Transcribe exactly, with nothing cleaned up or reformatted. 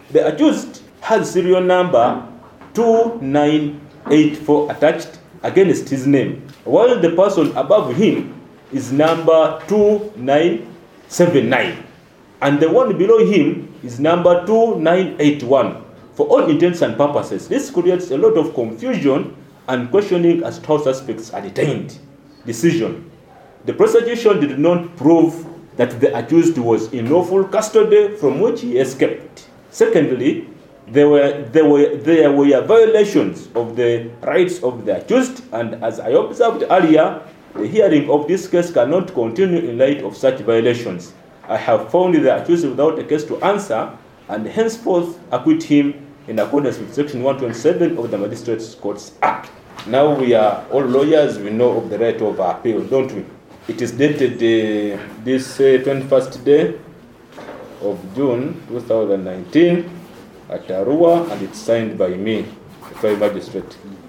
The accused has serial number two nine eight four attached against his name, while the person above him is number two nine seven nine, and the one below him is number two nine eight one. For all intents and purposes, this creates a lot of confusion and questioning as to how suspects are detained. Decision. The prosecution did not prove that the accused was in lawful custody from which he escaped. Secondly, there were, there were, there were violations of the rights of the accused, and as I observed earlier, the hearing of this case cannot continue in light of such violations. I have found the accused without a case to answer, and henceforth acquit him in accordance with Section one twenty-seven of the Magistrates Courts Act. Now we are all lawyers, we know of the right of appeal, don't we? It is dated uh, this uh, twenty-first day of June two thousand nineteen at Arua, and it's signed by me, the Fire Magistrate.